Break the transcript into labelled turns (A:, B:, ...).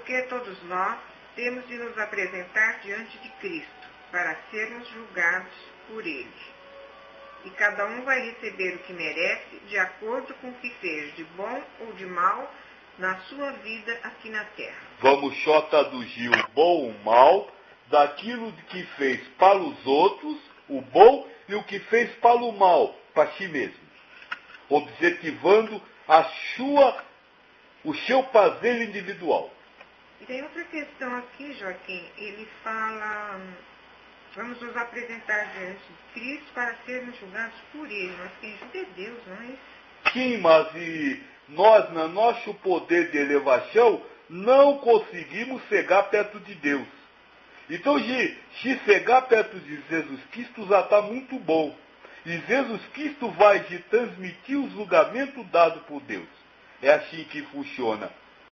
A: Porque todos nós temos de nos apresentar diante de Cristo, para sermos julgados por Ele. E cada um vai receber o que merece, de acordo com o que fez, de bom ou de mal, na sua vida aqui na terra.
B: Vamos só traduzir o bom ou o mal daquilo que fez para os outros, o bom, e o que fez para o mal, para si mesmo. Objetivando o seu prazer individual.
A: E tem outra questão aqui, Joaquim. Ele fala, vamos nos apresentar diante de Cristo para sermos julgados por Ele. Mas quem julga é Deus, não é isso?
B: Sim, mas nós, no nosso poder de elevação, não conseguimos chegar perto de Deus. Então, se chegar perto de Jesus Cristo já está muito bom. E Jesus Cristo vai te transmitir o julgamento dado por Deus. É assim que funciona.